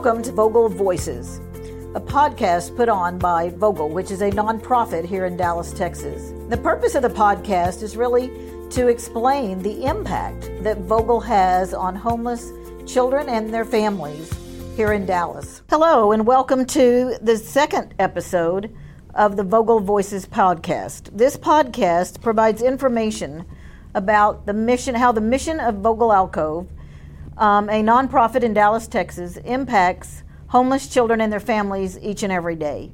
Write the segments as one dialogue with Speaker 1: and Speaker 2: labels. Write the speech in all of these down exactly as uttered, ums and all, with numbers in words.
Speaker 1: Welcome to Vogel Voices, a podcast put on by Vogel, which is a nonprofit here in Dallas, Texas. The purpose of the podcast is really to explain the impact that Vogel has on homeless children and their families here in Dallas. Hello, and welcome to the second episode of the Vogel Voices podcast. This podcast provides information about the mission, how the mission of Vogel Alcove, um, a nonprofit in Dallas, Texas, impacts homeless children and their families each and every day.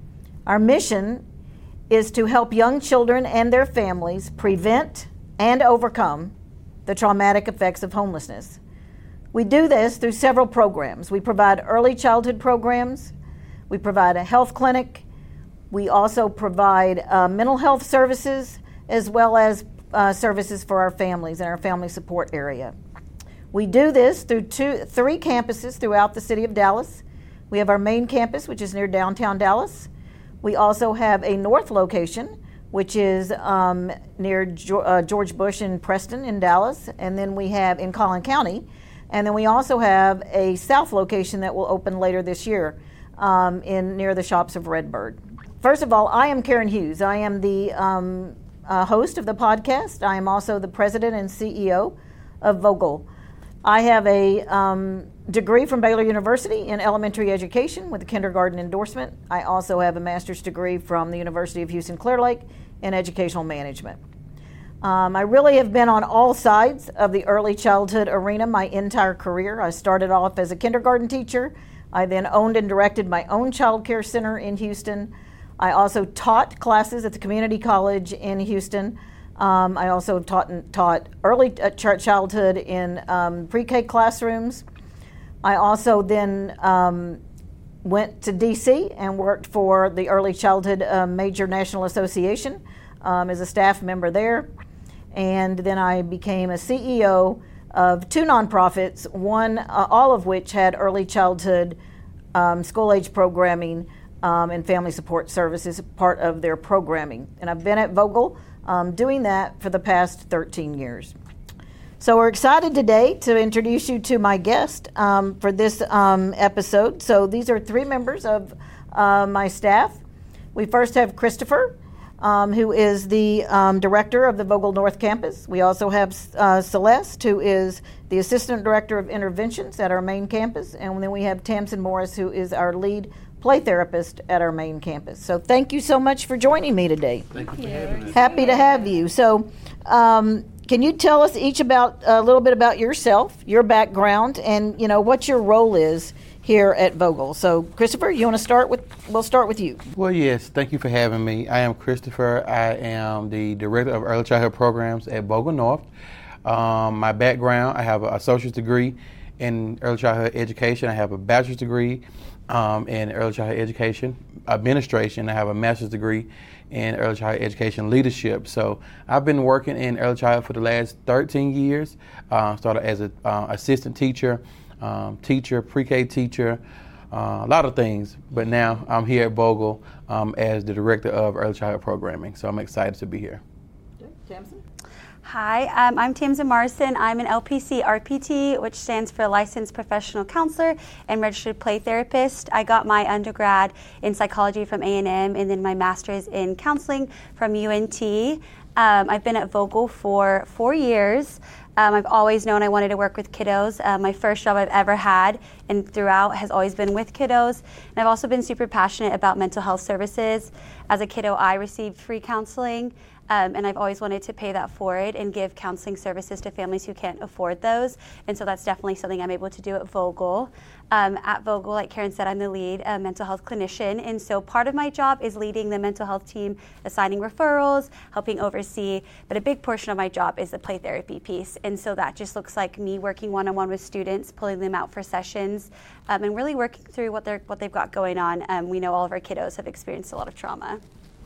Speaker 1: Our mission is to help young children and their families prevent and overcome the traumatic effects of homelessness. We do this through several programs. We provide early childhood programs. We provide a health clinic. We also provide uh, mental health services as well as uh, services for our families in our family support area. We do this through two, three campuses throughout the city of Dallas. We have our main campus, which is near downtown Dallas. We also have a north location, which is um, near jo- uh, George Bush and Preston in Dallas. And then we have in Collin County. And then we also have a south location that will open later this year um, in near the shops of Redbird. First of all, I am Karen Hughes. I am the um, uh, host of the podcast. I am also the president and C E O of Vogel. I have a um, degree from Baylor University in elementary education with a kindergarten endorsement. I also have a master's degree from the University of Houston Clear Lake in educational management. Um, I really have been on all sides of the early childhood arena my entire career. I started off as a kindergarten teacher. I then owned and directed my own child care center in Houston. I also taught classes at the community college in Houston. Um, I also have taught, taught early uh, childhood in um, pre-K classrooms. I also then um, went to D C and worked for the Early Childhood uh, Major National Association um, as a staff member there. And then I became a C E O of two nonprofits, one, uh, all of which had early childhood um, school-age programming um, and family support services part of their programming. And I've been at Vogel um, doing that for the past thirteen years. So we're excited today to introduce you to my guest um, for this um, episode. So these are three members of uh, my staff. We first have Christopher, Um, who is the um, director of the Vogel North Campus. We also have uh, Celeste, who is the assistant director of interventions at our main campus. And then we have Tamsin Morris, who is our lead play therapist at our main campus. So thank you so much for joining me today.
Speaker 2: Thank you for having us.
Speaker 1: Happy to have you. So um, can you tell us each about a little bit about yourself, your background, and you know what your role is here at Vogel? So, Christopher, you want to start with, we'll start with you.
Speaker 2: Well, yes, thank you for having me. I am Christopher. I am the Director of Early Childhood Programs at Vogel North. Um, my background, I have an associate's degree in early childhood education. I have a bachelor's degree um, in early childhood education administration. I have a master's degree in early childhood education leadership. So I've been working in early childhood for the last thirteen years. Uh, started as an uh, assistant teacher, Um, teacher, pre-K teacher, uh, a lot of things. But now I'm here at Vogel um, as the director of early childhood programming. So I'm excited to be here.
Speaker 1: Okay. Tamsin?
Speaker 3: Hi, um, I'm Tamsin Morrison. I'm an L P C R P T, which stands for Licensed Professional Counselor and Registered Play Therapist. I got my undergrad in psychology from A and M and then my master's in counseling from U N T. Um, I've been at Vogel for four years. Um, I've always known I wanted to work with kiddos. Uh, my first job I've ever had and throughout has always been with kiddos. And I've also been super passionate about mental health services. As a kiddo, I received free counseling, um, and I've always wanted to pay that forward and give counseling services to families who can't afford those. And so that's definitely something I'm able to do at Vogel. Um, at Vogel, like Karen said, I'm the lead uh, mental health clinician. And so part of my job is leading the mental health team, assigning referrals, helping oversee. But a big portion of my job is the play therapy piece. And so that just looks like me working one-on-one with students, pulling them out for sessions, um, and really working through what they're what they've got going on. Um, we know all of our kiddos have experienced a lot of trauma.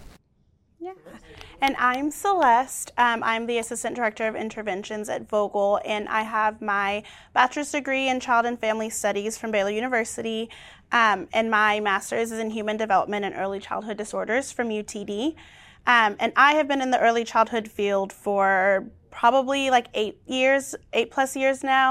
Speaker 4: Yeah. And I'm Celeste. Um, I'm the Assistant Director of Interventions at Vogel, and I have my bachelor's degree in Child and Family Studies from Baylor University, um, and my master's is in Human Development and Early Childhood Disorders from U T D. Um, and I have been in the early childhood field for probably like eight years, eight plus years now.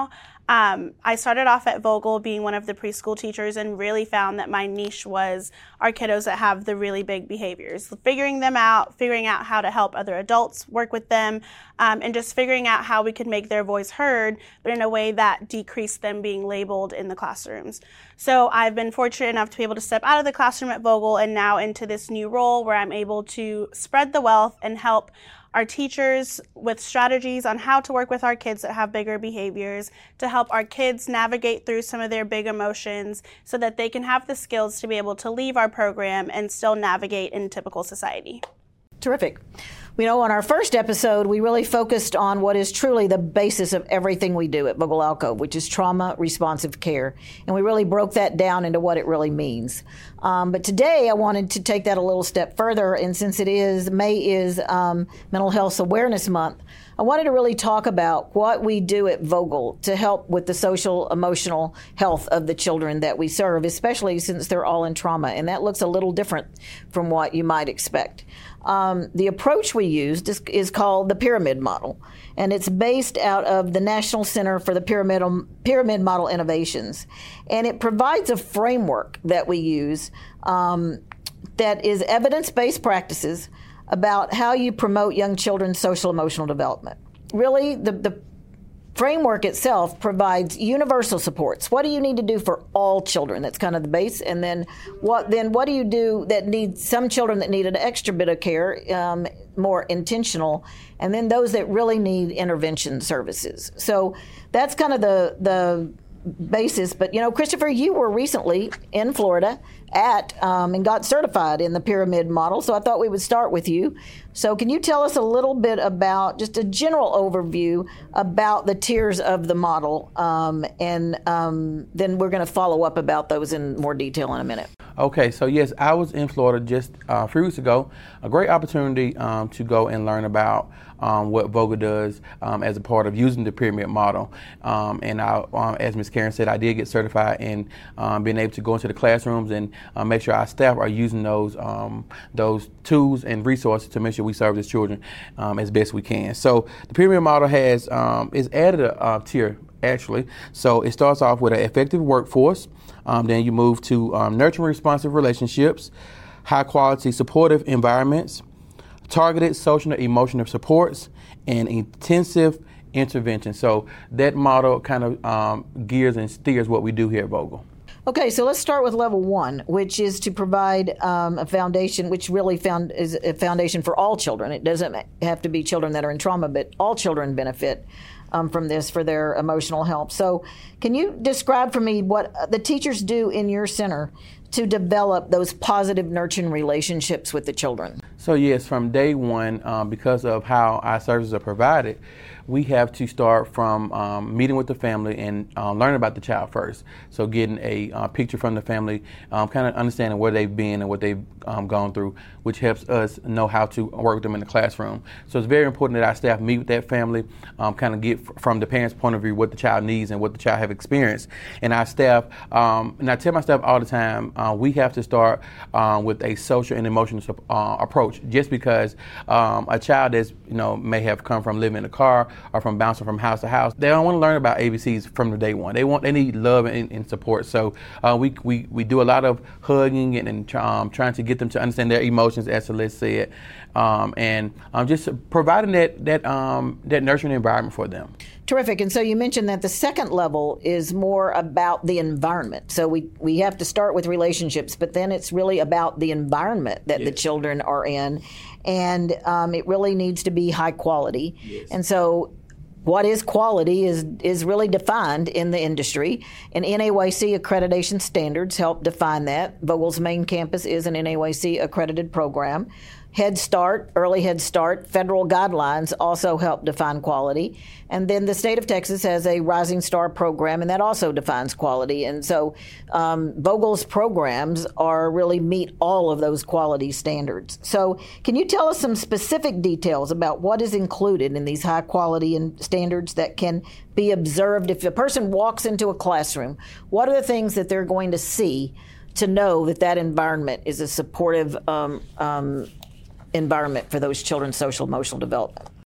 Speaker 4: Um, I started off at Vogel being one of the preschool teachers and really found that my niche was our kiddos that have the really big behaviors, figuring them out, figuring out how to help other adults work with them, um, and just figuring out how we could make their voice heard, but in a way that decreased them being labeled in the classrooms. So I've been fortunate enough to be able to step out of the classroom at Vogel and now into this new role where I'm able to spread the wealth and help our teachers with strategies on how to work with our kids that have bigger behaviors, to help our kids navigate through some of their big emotions so that they can have the skills to be able to leave our program and still navigate in typical society.
Speaker 1: Terrific. You know, on our first episode, we really focused on what is truly the basis of everything we do at Vogel Alcove, which is trauma-responsive care. And we really broke that down into what it really means. Um, but today, I wanted to take that a little step further. And since it is, May is um, Mental Health Awareness Month, I wanted to really talk about what we do at Vogel to help with the social, emotional health of the children that we serve, especially since they're all in trauma. And that looks a little different from what you might expect. Um, the approach we used is, is called the Pyramid Model, and it's based out of the National Center for the Pyramid, Pyramid Model Innovations. And it provides a framework that we use um, that is evidence-based practices about how you promote young children's social emotional development. Really, the, the framework itself provides universal supports. What do you need to do for all children? That's kind of the base. And then what then what do you do that need some children that need an extra bit of care, um, more intentional, and then those that really need intervention services. So that's kind of the the basis. But, you know, Christopher, you were recently in Florida at um, and got certified in the Pyramid Model. So I thought we would start with you. So can you tell us a little bit about just a general overview about the tiers of the model? Um, and um, then we're going to follow up about those in more detail in a minute.
Speaker 2: Okay, so yes, I was in Florida just uh, a few weeks ago. A great opportunity um, to go and learn about um, what Vogel does um, as a part of using the Pyramid Model. Um, and I, um, as Miz Karen said, I did get certified in um, being able to go into the classrooms and uh, make sure our staff are using those um, those tools and resources to make sure we serve the children um, as best we can. So the Pyramid Model has um, is added a uh, tier. Actually, so it starts off with an effective workforce. Um, then you move to um, nurturing responsive relationships, high quality supportive environments, targeted social and emotional supports, and intensive intervention. So that model kind of um, gears and steers what we do here at Vogel.
Speaker 1: Okay, so let's start with level one, which is to provide um, a foundation, which really found is a foundation for all children. It doesn't have to be children that are in trauma, but all children benefit um, from this for their emotional help. So can you describe for me what the teachers do in your center to develop those positive nurturing relationships with the children?
Speaker 2: So yes, from day one, um, because of how our services are provided, we have to start from um, meeting with the family and uh, learn about the child first. So getting a uh, picture from the family, um, kind of understanding where they've been and what they've um, gone through, which helps us know how to work with them in the classroom. So it's very important that our staff meet with that family, um, kind of get f- from the parents' point of view what the child needs and what the child have experienced. And our staff, um, and I tell my staff all the time, uh, we have to start uh, with a social and emotional uh, approach. Just because um, a child that's, you know, may have come from living in a car or from bouncing from house to house, they don't want to learn about A B Cs from the day one. They want, they need love and, and support. So uh, we, we we do a lot of hugging and, and um, trying to get them to understand their emotions, as Celeste said, um, and um, just providing that that um, that nurturing environment for them.
Speaker 1: Terrific. And so you mentioned that the second level is more about the environment. So we, we have to start with relationships, but then it's really about the environment that yes. the children are in. And um, it really needs to be high quality. Yes. And so what is quality is is really defined in the industry, and N A Y C accreditation standards help define that. Vogel's main campus is an N A Y C accredited program. Head Start, Early Head Start, federal guidelines also help define quality. And then the state of Texas has a Rising Star program, and that also defines quality. And so um, Vogel's programs are really meet all of those quality standards. So can you tell us some specific details about what is included in these high quality and standards that can be observed if a person walks into a classroom? What are the things that they're going to see to know that that environment is a supportive um, um environment for those children's social emotional development?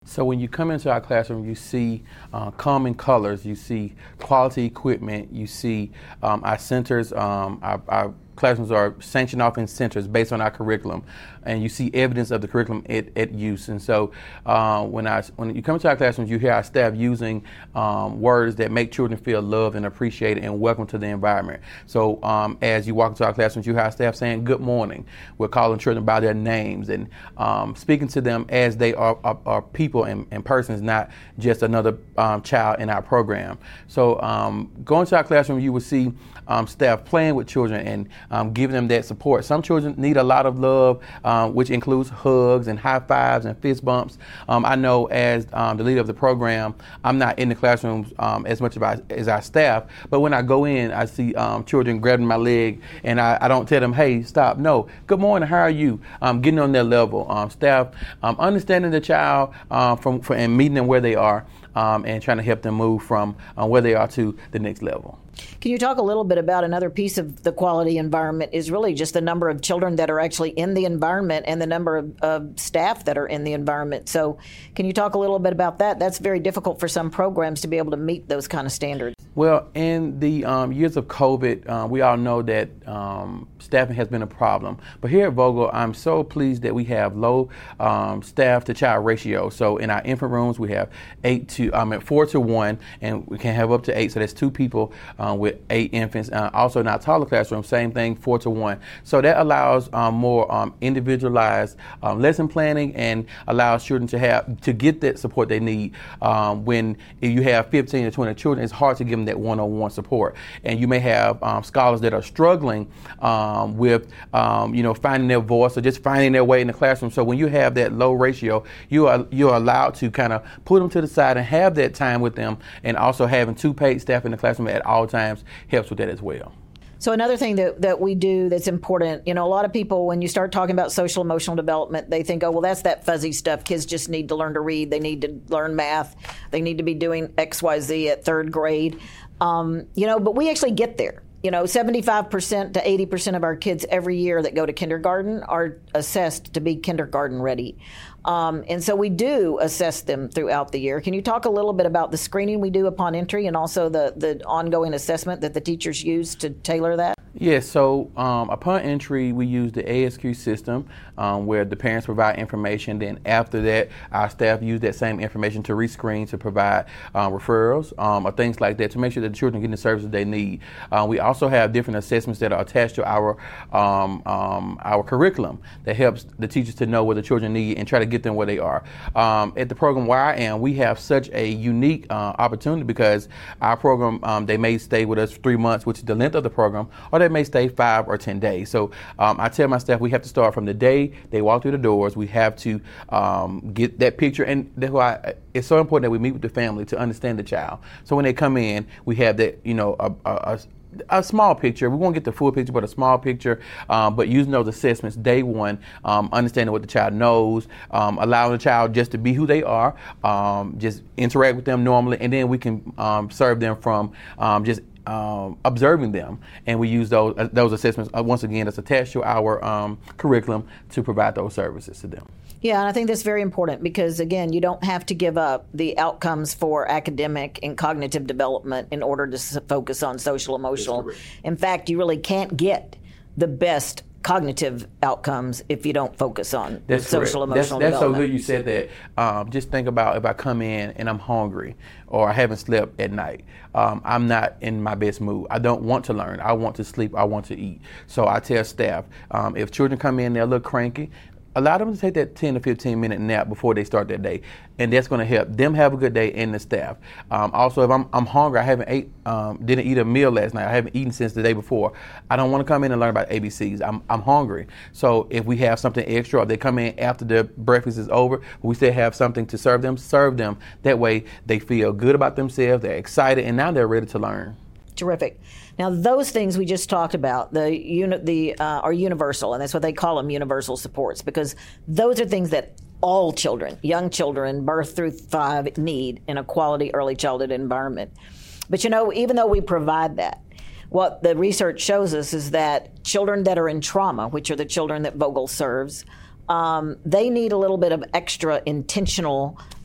Speaker 2: So when you come into our classroom, you see uh, common colors, you see quality equipment, you see um, our centers, um, our, our classrooms are sanctioned off in centers based on our curriculum, and you see evidence of the curriculum at, at use. And so uh, when I when you come to our classrooms, you hear our staff using um, words that make children feel loved and appreciated and welcome to the environment. So um, as you walk into our classrooms, you hear our staff saying good morning. We're calling children by their names and um, speaking to them as they are, are, are people and, and persons, not just another um, child in our program. So um, going to our classroom, you will see um, staff playing with children and Um, giving them that support. Some children need a lot of love, um, which includes hugs and high fives and fist bumps. Um, I know as um, the leader of the program, I'm not in the classrooms um, as much about, as our staff, but when I go in, I see um, children grabbing my leg, and I, I don't tell them, hey, stop. No, good morning, how are you? Um, getting on their level. Um, staff um, understanding the child uh, from, from and meeting them where they are um, and trying to help them move from uh, where they are to the next level.
Speaker 1: Can you talk a little bit about another piece of the quality environment is really just the number of children that are actually in the environment and the number of, of staff that are in the environment. So can you talk a little bit about that? That's very difficult for some programs to be able to meet those kind of standards.
Speaker 2: Well, in the um, years of COVID, uh, we all know that um, staffing has been a problem. But here at Vogel, I'm so pleased that we have low um, staff to child ratio. So in our infant rooms, we have eight to, um, at four to one, and we can have up to eight. So that's two people uh, with eight infants. Uh, also in our taller classroom, same thing, four to one. So that allows um, more um, individualized um, lesson planning and allows children to have to get that support they need. Um, when if you have fifteen to twenty children, it's hard to give them that one-on-one support. And you may have um, scholars that are struggling um, with, um, you know, finding their voice or just finding their way in the classroom. So when you have that low ratio, you are you're allowed to kind of put them to the side and have that time with them. And also having two paid staff in the classroom at all times helps with that as well.
Speaker 1: So another thing that, that we do that's important, you know, a lot of people, when you start talking about social emotional development, they think, oh, well, that's that fuzzy stuff. Kids just need to learn to read. They need to learn math. They need to be doing X, Y, Z at third grade. Um, you know, but we actually get there. You know, seventy-five percent to eighty percent of our kids every year that go to kindergarten are assessed to be kindergarten ready. Um, and so we do assess them throughout the year. Can you talk a little bit about the screening we do upon entry and also the, the ongoing assessment that the teachers use to tailor that?
Speaker 2: Yes, so um, upon entry, we use the A S Q system um, where the parents provide information. Then after that, our staff use that same information to rescreen, to provide uh, referrals um, or things like that to make sure that the children get the services they need. Uh, we also have different assessments that are attached to our um, um, our curriculum that helps the teachers to know what the children need and try to get them where they are. Um, at the program where I am, we have such a unique uh, opportunity because our program, um, they may stay with us for three months, which is the length of the program, or they may stay five or ten days. So um, I tell my staff we have to start from the day they walk through the doors. We have to um, get that picture, and that's why it's so important that we meet with the family to understand the child. So when they come in, we have that, you know, a, a, a a small picture. We won't get the full picture, but a small picture. Um, but using those assessments day one, um, understanding what the child knows, um, allowing the child just to be who they are, um, just interact with them normally, and then we can um, serve them from um, just Um, observing them, and we use those uh, those assessments uh, once again that's attached to our um, curriculum to provide those services to them.
Speaker 1: Yeah, and I think that's very important because, again, you don't have to give up the outcomes for academic and cognitive development in order to s- focus on social emotional. In fact, you really can't get the best cognitive outcomes if you don't focus on
Speaker 2: that's
Speaker 1: social
Speaker 2: correct.
Speaker 1: emotional
Speaker 2: that's, that's so
Speaker 1: development.
Speaker 2: good you said that. Um, just think about if I come in and I'm hungry or I haven't slept at night. Um, I'm not in my best mood. I don't want to learn. I want to sleep. I want to eat. So I tell staff, um, if children come in, they're a little cranky, allow them to take that ten to fifteen minute nap before they start their day, and that's going to help them have a good day and the staff. Um, also, if I'm, I'm hungry, I haven't ate, um, didn't eat a meal last night, I haven't eaten since the day before, I don't want to come in and learn about A B Cs. I'm, I'm hungry. So if we have something extra, or they come in after the breakfast is over, we still have something to serve them, serve them. That way they feel good about themselves, they're excited, and now they're ready to learn.
Speaker 1: Terrific. Now, those things we just talked about, the uni- the uh, are universal, and that's what they call them, universal supports, because those are things that all children, young children, birth through five, need in a quality early childhood environment. But, you know, even though we provide that, what the research shows us is that children that are in trauma, which are the children that Vogel serves, um, they need a little bit of extra intentional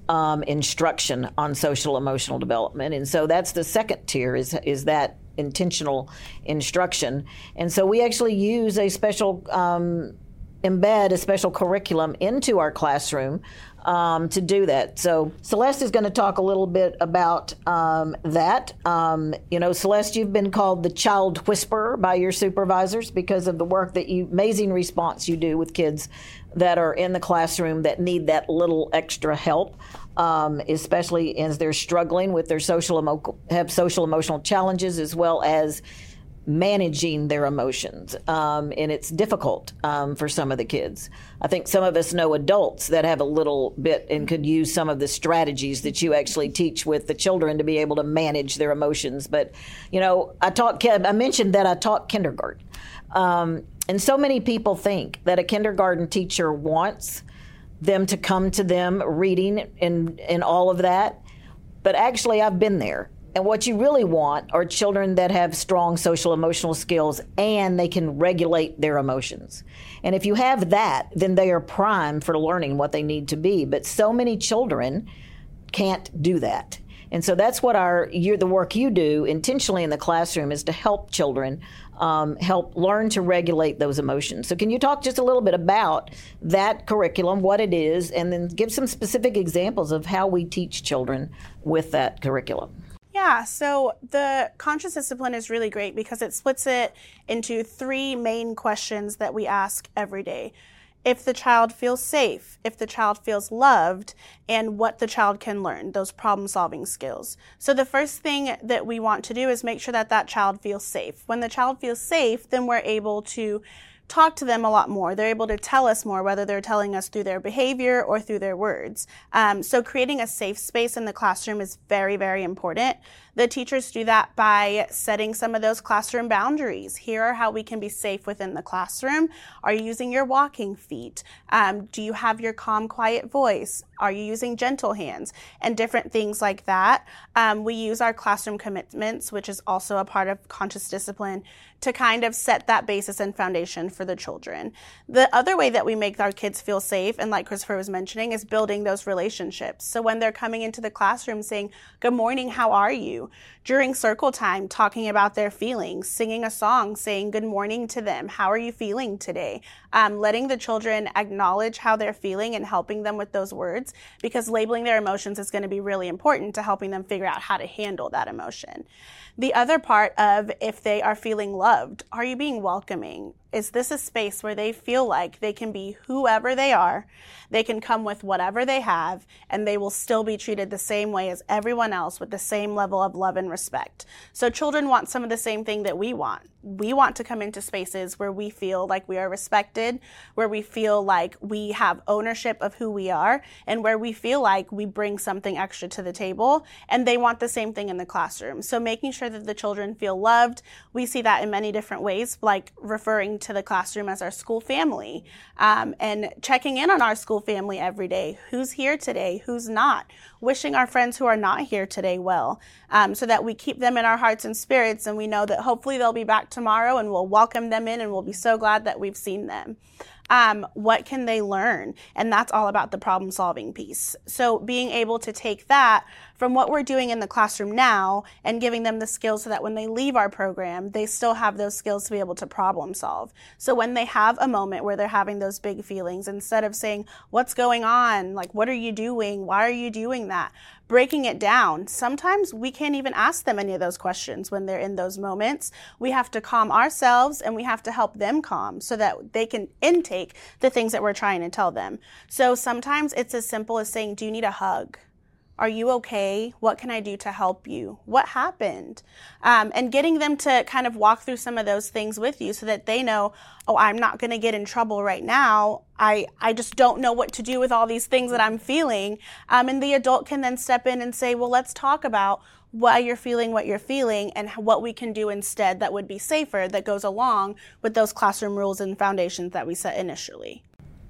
Speaker 1: um, instruction on social emotional development. And so that's the second tier is is that intentional instruction. And so we actually use a special, um, embed a special curriculum into our classroom um, to do that. So Celeste is going to talk a little bit about um, that. Um, you know, Celeste, you've been called the child whisperer by your supervisors because of the work that you, amazing response you do with kids that are in the classroom that need that little extra help. Um, especially as they're struggling with their social emo- have social emotional challenges as well as managing their emotions. Um, and it's difficult um, for some of the kids. I think some of us know adults that have a little bit and could use some of the strategies that you actually teach with the children to be able to manage their emotions. But, you know, I taught, I mentioned that I taught kindergarten. Um, and so many people think that a kindergarten teacher wants them to come to them reading and, and all of that. But actually, I've been there. And what you really want are children that have strong social emotional skills and they can regulate their emotions. And if you have that, then they are primed for learning what they need to be. But so many children can't do that. And so that's what our you're, the work you do intentionally in the classroom is to help children um, help learn to regulate those emotions. So can you talk just a little bit about that curriculum, what it is, and then give some specific examples of how we teach children with that curriculum?
Speaker 4: Yeah, so the conscious discipline is really great because it splits it into three main questions that we ask every day. If the child feels safe, if the child feels loved, and what the child can learn, those problem-solving skills. So the first thing that we want to do is make sure that that child feels safe. When the child feels safe, then we're able to talk to them a lot more. They're able to tell us more, whether they're telling us through their behavior or through their words. Um, so creating a safe space in the classroom is very, very important. The teachers do that by setting some of those classroom boundaries. Here are how we can be safe within the classroom. Are you using your walking feet? Um, do you have your calm, quiet voice? Are you using gentle hands? And different things like that. Um, we use our classroom commitments, which is also a part of conscious discipline, to kind of set that basis and foundation for the children. The other way that we make our kids feel safe, and like Christopher was mentioning, is building those relationships. So when they're coming into the classroom saying, "Good morning, how are you?" During circle time, talking about their feelings, singing a song, saying good morning to them. How are you feeling today? Um, letting the children acknowledge how they're feeling and helping them with those words, because labeling their emotions is going to be really important to helping them figure out how to handle that emotion. The other part of if they are feeling loved, are you being welcoming? Is this a space where they feel like they can be whoever they are, they can come with whatever they have, and they will still be treated the same way as everyone else with the same level of love and respect? So children want some of the same thing that we want. We want to come into spaces where we feel like we are respected, where we feel like we have ownership of who we are, and where we feel like we bring something extra to the table, and they want the same thing in the classroom. So making sure that the children feel loved, we see that in many different ways, like referring to the classroom as our school family, um, and checking in on our school family every day. Who's here today? Who's not? Wishing our friends who are not here today well, um, so that we keep them in our hearts and spirits, and we know that hopefully they'll be back tomorrow and we'll welcome them in and we'll be so glad that we've seen them. Um, what can they learn? And that's all about the problem solving piece. So being able to take that from what we're doing in the classroom now and giving them the skills so that when they leave our program, they still have those skills to be able to problem solve. So when they have a moment where they're having those big feelings, instead of saying, what's going on? Like, what are you doing? Why are you doing that? Breaking it down. Sometimes we can't even ask them any of those questions when they're in those moments. We have to calm ourselves and we have to help them calm so that they can intake the things that we're trying to tell them. So sometimes it's as simple as saying, do you need a hug? Are you okay? What can I do to help you? What happened? Um, and getting them to kind of walk through some of those things with you so that they know, oh, I'm not going to get in trouble right now. I, I just don't know what to do with all these things that I'm feeling. Um, and the adult can then step in and say, well, let's talk about why you're feeling what you're feeling and what we can do instead that would be safer, that goes along with those classroom rules and foundations that we set initially.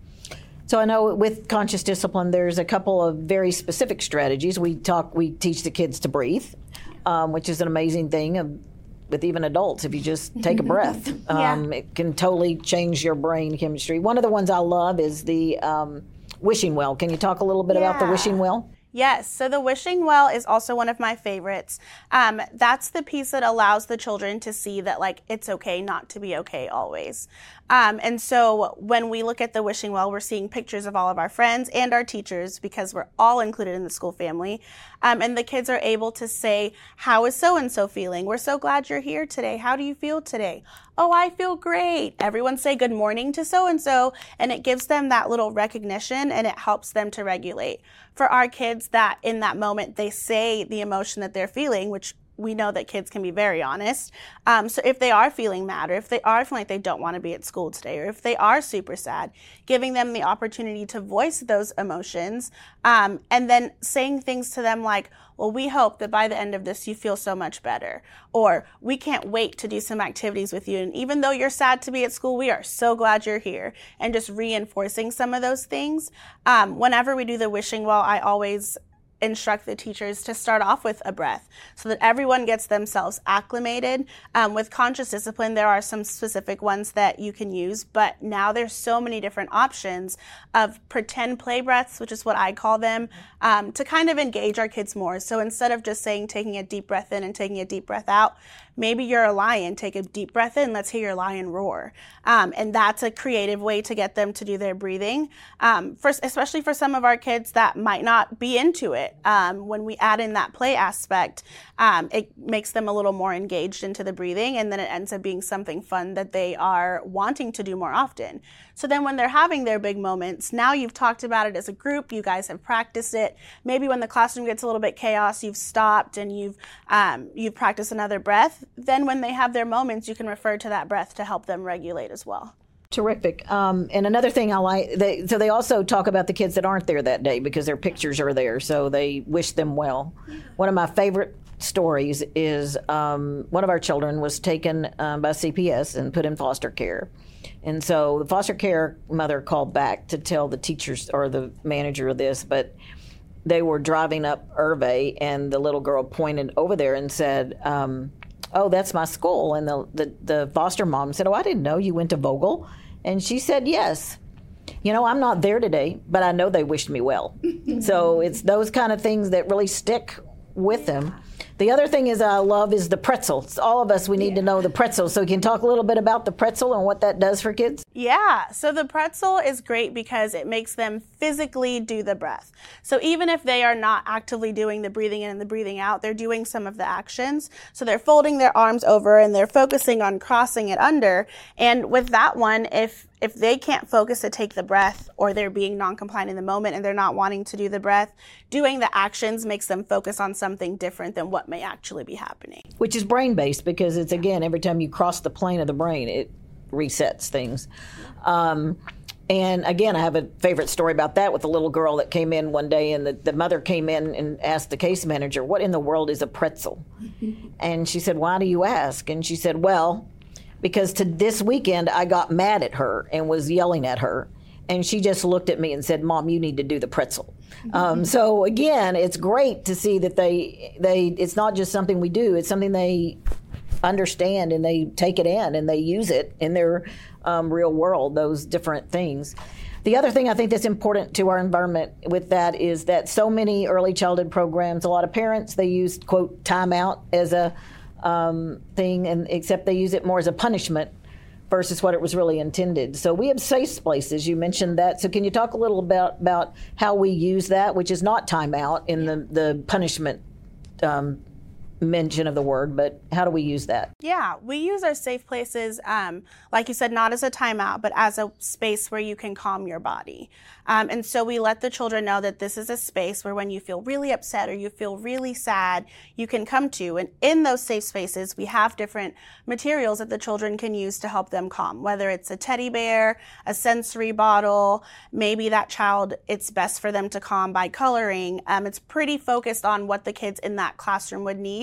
Speaker 1: So I know with conscious discipline, there's a couple of very specific strategies. We talk, we teach the kids to breathe, um, which is an amazing thing of, with even adults. If you just take a breath, um, yeah. It can totally change your brain chemistry. One of the ones I love is the um, wishing well. Can you talk a little bit yeah. about the wishing well?
Speaker 4: Yes, so the wishing well is also one of my favorites. Um, that's the piece that allows the children to see that, like, it's okay not to be okay always. Um, and so when we look at the wishing well, we're seeing pictures of all of our friends and our teachers because we're all included in the school family. Um, and the kids are able to say, how is so-and-so feeling? We're so glad you're here today. How do you feel today? Oh, I feel great. Everyone say good morning to so-and-so, and it gives them that little recognition and it helps them to regulate. For our kids, that in that moment they say the emotion that they're feeling, which we know that kids can be very honest. Um, so if they are feeling mad, or if they are feeling like they don't want to be at school today, or if they are super sad, giving them the opportunity to voice those emotions, um, and then saying things to them like, well, we hope that by the end of this you feel so much better, or we can't wait to do some activities with you, and even though you're sad to be at school, we are so glad you're here, and just reinforcing some of those things. Um, whenever we do the wishing well, I always instruct the teachers to start off with a breath so that everyone gets themselves acclimated. Um, with conscious discipline, there are some specific ones that you can use, but now there's so many different options of pretend play breaths, which is what I call them, um, to kind of engage our kids more. So instead of just saying taking a deep breath in and taking a deep breath out, maybe you're a lion, take a deep breath in, let's hear your lion roar. Um, and that's a creative way to get them to do their breathing, um, for, especially for some of our kids that might not be into it. Um, when we add in that play aspect, um, it makes them a little more engaged into the breathing, and then it ends up being something fun that they are wanting to do more often. So then when they're having their big moments, now you've talked about it as a group, you guys have practiced it. Maybe when the classroom gets a little bit chaos, you've stopped and you've um, you've practiced another breath. Then when they have their moments, you can refer to that breath to help them regulate as well.
Speaker 1: Terrific. Um, and another thing I like, they, so they also talk about the kids that aren't there that day because their pictures are there, so they wish them well. One of my favorite stories is um, one of our children was taken um, by C P S and put in foster care. And so the foster care mother called back to tell the teachers or the manager of this, but they were driving up Hervé, and the little girl pointed over there and said, um, oh, that's my school. And the, the, the foster mom said, oh, I didn't know you went to Vogel. And she said, yes. You know, I'm not there today, but I know they wished me well. So it's those kind of things that really stick with them. The other thing is I love is the pretzel. It's all of us, we need yeah. to know the pretzel. So you can talk a little bit about the pretzel and what that does for kids?
Speaker 4: Yeah, so the pretzel is great because it makes them physically do the breath. So even if they are not actively doing the breathing in and the breathing out, they're doing some of the actions. So they're folding their arms over and they're focusing on crossing it under. And with that one, if If they can't focus to take the breath, or they're being non-compliant in the moment and they're not wanting to do the breath, doing the actions makes them focus on something different than what may actually be happening.
Speaker 1: Which is brain-based because it's, again, every time you cross the plane of the brain, it resets things. Um, and again, I have a favorite story about that with a little girl that came in one day, and the, the mother came in and asked the case manager, what in the world is a pretzel? And she said, why do you ask? And she said, well, because to this weekend I got mad at her and was yelling at her, and she just looked at me and said, Mom, you need to do the pretzel. Um, so again, it's great to see that they they it's not just something we do, it's something they understand and they take it in and they use it in their um, real world, those different things. The other thing I think that's important to our environment with that is that so many early childhood programs, a lot of parents, they use, quote, timeout as a Um, thing, and except they use it more as a punishment versus what it was really intended. So we have safe places. You mentioned that. So can you talk a little about about how we use that, which is not timeout in the the punishment um, mention of the word, but how do we use that?
Speaker 4: Yeah, we use our safe places, um, like you said, not as a timeout, but as a space where you can calm your body. Um, and so we let the children know that this is a space where when you feel really upset or you feel really sad, you can come to. And in those safe spaces, we have different materials that the children can use to help them calm, whether it's a teddy bear, a sensory bottle, maybe that child, it's best for them to calm by coloring. Um, it's pretty focused on what the kids in that classroom would need.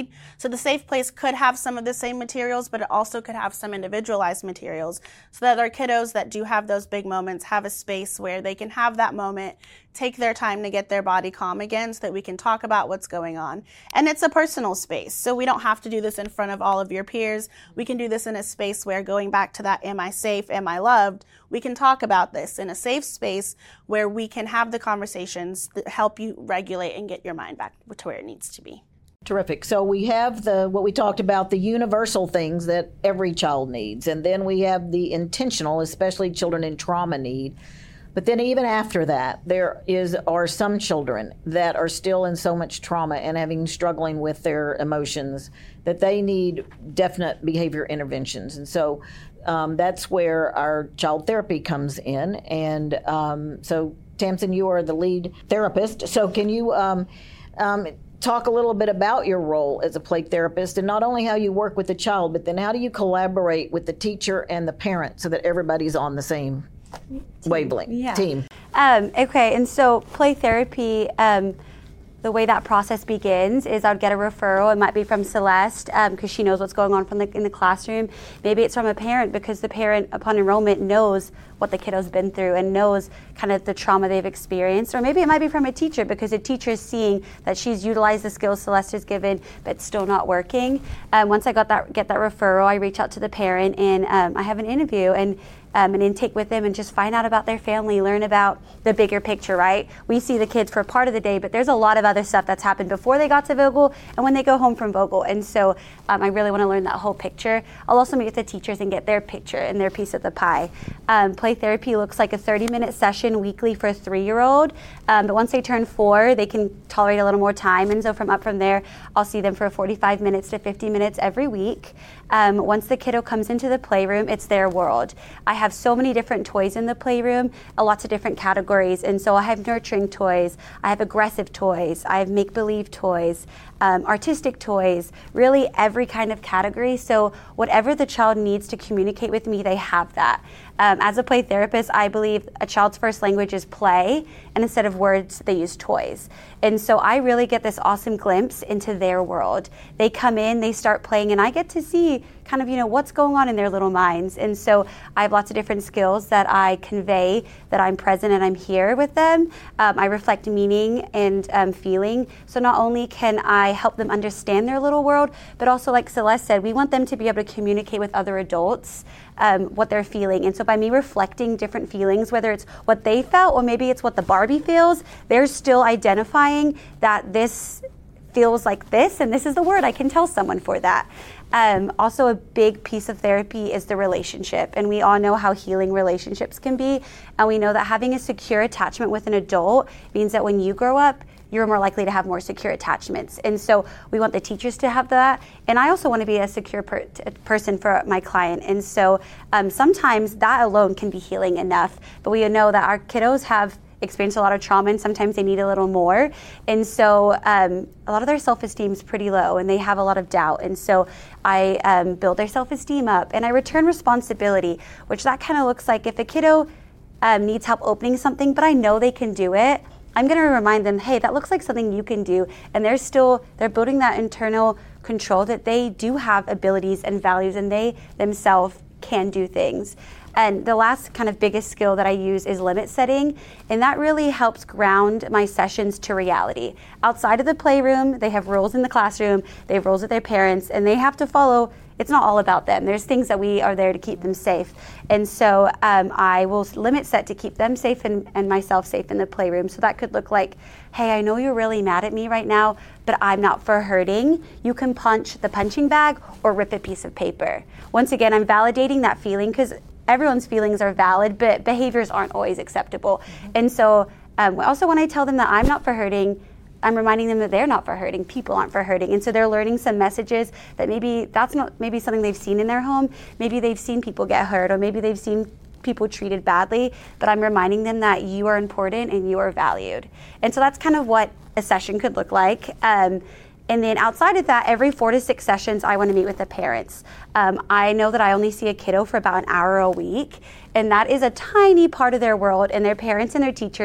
Speaker 4: need. So the Safe Place could have some of the same materials, but it also could have some individualized materials so that our kiddos that do have those big moments have a space where they can have that moment, take their time to get their body calm again so that we can talk about what's going on. And it's a personal space, so we don't have to do this in front of all of your peers. We can do this in a space where, going back to that, am I safe, am I loved, we can talk about this in a safe space where we can have the conversations that help you regulate and get your mind back to where it needs to be.
Speaker 1: Terrific. So we have the what we talked about, the universal things that every child needs, and then we have the intentional, especially children in trauma need. But then even after that, there is are some children that are still in so much trauma and having struggling with their emotions that they need definite behavior interventions. And so um, that's where our child therapy comes in. And um, so, Tamsin, you are the lead therapist. So can you um, um, talk a little bit about your role as a play therapist, and not only how you work with the child, but then how do you collaborate with the teacher and the parent so that everybody's on the same team. wavelength
Speaker 3: yeah.
Speaker 1: team?
Speaker 3: Um, okay, and so play therapy, um, the way that process begins is I would get a referral. It might be from Celeste because um, she knows what's going on from the, in the classroom. Maybe it's from a parent because the parent, upon enrollment, knows what the kiddo's been through and knows kind of the trauma they've experienced. Or maybe it might be from a teacher because a teacher is seeing that she's utilized the skills Celeste has given, but it's still not working. Um, once I got that, get that referral, I reach out to the parent and um, I have an interview and Um, an intake with them and just find out about their family, learn about the bigger picture, right? We see the kids for part of the day, but there's a lot of other stuff that's happened before they got to Vogel and when they go home from Vogel. And so um, I really want to learn that whole picture. I'll also meet with the teachers and get their picture and their piece of the pie. Um, play therapy looks like a thirty minute session weekly for a three-year-old. Um, but once they turn four, they can tolerate a little more time. And so from up from there, I'll see them for forty-five minutes to fifty minutes every week. Um, once the kiddo comes into the playroom, it's their world. I have so many different toys in the playroom, uh, lots of different categories. And so I have nurturing toys, I have aggressive toys, I have make-believe toys, um, artistic toys, really every kind of category. So whatever the child needs to communicate with me, they have that. Um, as a play therapist, I believe a child's first language is play, and instead of words, they use toys. And so I really get this awesome glimpse into their world. They come in, they start playing, and I get to see kind of, you know, what's going on in their little minds. And so I have lots of different skills that I convey, that I'm present and I'm here with them. Um, I reflect meaning and um, feeling. So not only can I help them understand their little world, but also, like Celeste said, we want them to be able to communicate with other adults um, what they're feeling. And so by me reflecting different feelings, whether it's what they felt or maybe it's what the Barbie feels, they're still identifying that this feels like this, and this is the word I can tell someone for that. Um, also, a big piece of therapy is the relationship, and we all know how healing relationships can be, and we know that having a secure attachment with an adult means that when you grow up, you're more likely to have more secure attachments. And so we want the teachers to have that, and I also want to be a secure per- t- person for my client. And so um, sometimes that alone can be healing enough, but we know that our kiddos have experience a lot of trauma, and sometimes they need a little more. And so um, a lot of their self-esteem is pretty low, and they have a lot of doubt. And so I um, build their self-esteem up, and I return responsibility, which that kind of looks like if a kiddo um, needs help opening something, but I know they can do it, I'm going to remind them, hey, that looks like something you can do. And they're still, they're building that internal control that they do have abilities and values, and they themselves can do things. And the last kind of biggest skill that I use is limit setting, and that really helps ground my sessions to reality. Outside of the playroom, they have rules in the classroom, they have rules with their parents, and they have to follow. It's not all about them. There's things that we are there to keep them safe. And so um, I will limit set to keep them safe and, and myself safe in the playroom. So that could look like, hey, I know you're really mad at me right now, but I'm not for hurting. You can punch the punching bag or rip a piece of paper. Once again, I'm validating that feeling because everyone's feelings are valid, but behaviors aren't always acceptable. Mm-hmm. And so um, also when I tell them that I'm not for hurting, I'm reminding them that they're not for hurting, people aren't for hurting. And so they're learning some messages that maybe that's not maybe something they've seen in their home. Maybe they've seen people get hurt, or maybe they've seen people treated badly, but I'm reminding them that you are important and you are valued. And so that's kind of what a session could look like. Um, And then outside of that, every four to six sessions, I want to meet with the parents. Um, I know that I only see a kiddo for about an hour a week, and that is a tiny part of their world, and their parents and their teachers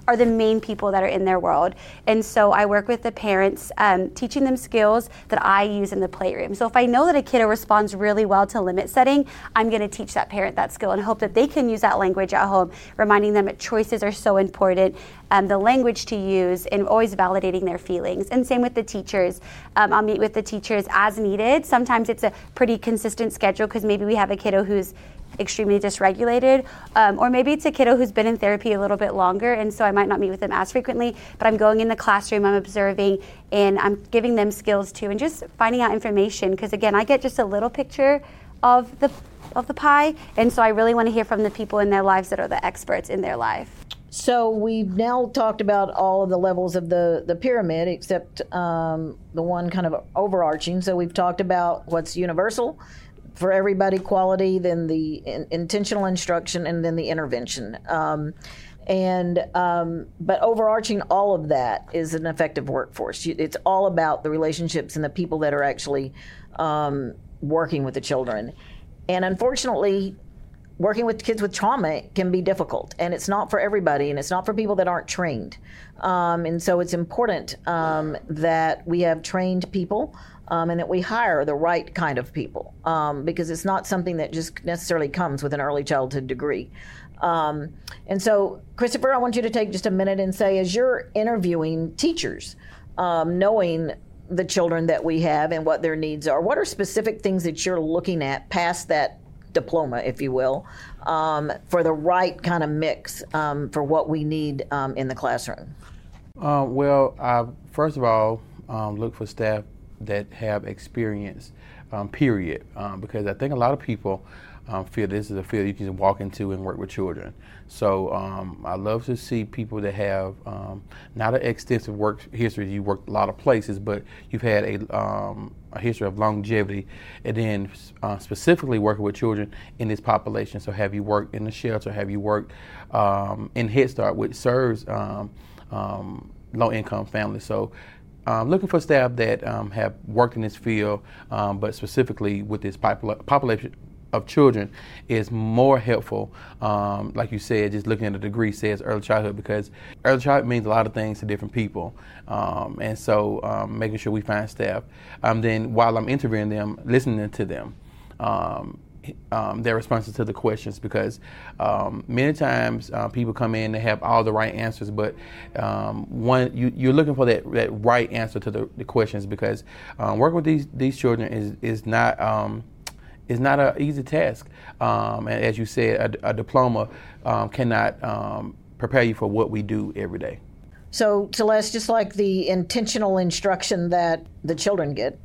Speaker 3: are the main people that are in their world. And so I work with the parents, um, teaching them skills that I use in the playroom. So if I know that a kiddo responds really well to limit setting, I'm going to teach that parent that skill and hope that they can use that language at home, reminding them that choices are so important, um, the language to use, and always validating their feelings. And same with the teachers. Um, I'll meet with the teachers as needed. Sometimes it's a pretty consistent schedule because maybe we have a kiddo who's extremely dysregulated, um, or maybe it's a kiddo who's been in therapy a little bit longer, and so I might not meet with them as frequently, but I'm going in the classroom, I'm observing, and I'm giving them skills too, and just finding out information, because again, I get just a little picture of the of the pie, and so I really want to hear from the people in their lives that are the experts in their life.
Speaker 1: So we've now talked about all of the levels of the, the pyramid, except um, the one kind of overarching. So we've talked about what's universal for everybody, quality, then the in, intentional instruction, and then the intervention. Um, and um, but overarching all of that is an effective workforce. It's all about the relationships and the people that are actually um, working with the children. And unfortunately, working with kids with trauma can be difficult, and it's not for everybody, and it's not for people that aren't trained. Um, and so it's important um, that we have trained people um, and that we hire the right kind of people, um, because it's not something that just necessarily comes with an early childhood degree. Um, and so, Christopher, I want you to take just a minute and say, as you're interviewing teachers, um, knowing the children that we have and what their needs are, what are specific things that you're looking at past that diploma, if you will, um, for the right kind of mix um, for what we need um, in the classroom?
Speaker 2: Uh, well, I, first of all, um, look for staff that have experience, um, period, um, because I think a lot of people um, feel this is a field you can walk into and work with children. So um, I love to see people that have um, not an extensive work history. You worked a lot of places, but you've had a, um, a history of longevity, and then uh, specifically working with children in this population. So have you worked in the shelter? Have you worked um, in Head Start, which serves um, um, low-income families? So um, looking for staff that um, have worked in this field, um, but specifically with this popula- population of children is more helpful. Um, like you said, just looking at the degree says early childhood, because early childhood means a lot of things to different people. Um, and so um, making sure we find staff. Um, then while I'm interviewing them, listening to them, um, um, their responses to the questions, because um, many times uh, people come in, they have all the right answers, but um, one you, you're looking for that, that right answer to the, the questions, because um, working with these, these children is, is not um, It's not an easy task, um, and as you said, a, a diploma um, cannot um, prepare you for what we do every day.
Speaker 1: So, Celeste, just like the intentional instruction that the children get,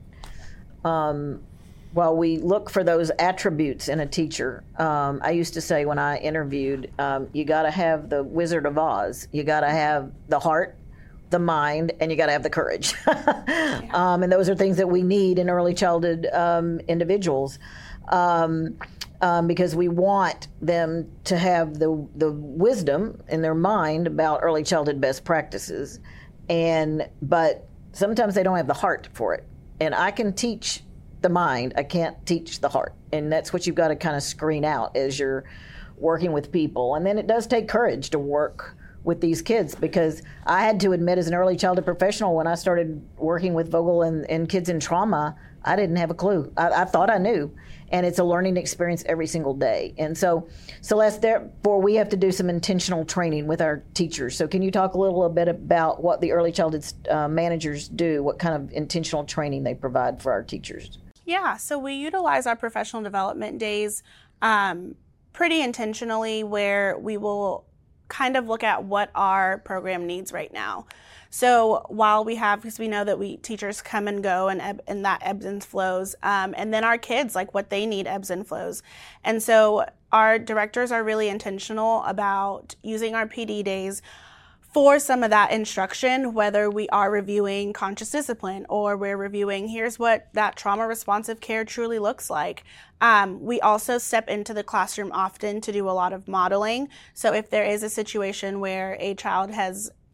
Speaker 1: um, while we look for those attributes in a teacher, um, I used to say when I interviewed, um, you got to have the Wizard of Oz. You got to have the heart, the mind, and you got to have the courage. yeah. um, and those are things that we need in early childhood um, individuals. Um, um, because we want them to have the the wisdom in their mind about early childhood best practices, and but sometimes they don't have the heart for it. And I can teach the mind, I can't teach the heart, and that's what you've got to kind of screen out as you're working with people. And then it does take courage to work with these kids, because I had to admit, as an early childhood professional, when I started working with Vogel and, and kids in trauma, I didn't have a clue. I, I thought I knew. And it's a learning experience every single day. And so, Celeste, therefore, we have to do some intentional training with our teachers. So can you talk a little bit about what the early childhood uh, managers do, what kind of intentional training they provide for our teachers?
Speaker 4: Yeah, so we utilize our professional development days um, pretty intentionally, where we will kind of look at what our program needs right now. So while we have, because we know that we teachers come and go, and ebb, and that ebbs and flows, um, and then our kids, like what they need ebbs and flows. And so our directors are really intentional about using our P D days for some of that instruction, whether we are reviewing conscious discipline or we're reviewing, here's what that trauma responsive care truly looks like. Um, we also step into the classroom often to do a lot of modeling. So if there is a situation where a child has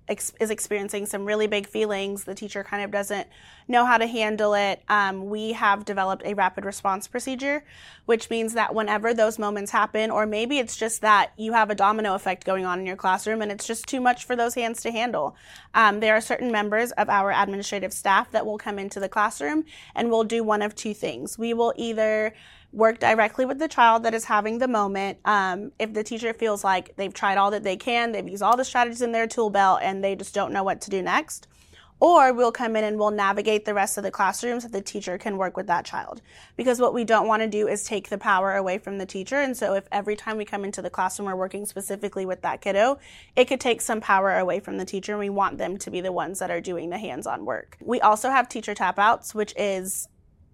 Speaker 4: ex- is experiencing some really big feelings, the teacher kind of doesn't know how to handle it, um, we have developed a rapid response procedure, which means that whenever those moments happen, or maybe it's just that you have a domino effect going on in your classroom and it's just too much for those hands to handle, um, there are certain members of our administrative staff that will come into the classroom and will do one of two things. We will either work directly with the child that is having the moment. Um, if the teacher feels like they've tried all that they can, they've used all the strategies in their tool belt and they just don't know what to do next. Or we'll come in and we'll navigate the rest of the classroom so the teacher can work with that child. Because what we don't want to do is take the power away from the teacher. And so if every time we come into the classroom we're working specifically with that kiddo, it could take some power away from the teacher, and we want them to be the ones that are doing the hands-on work. We also have teacher tap-outs, which is,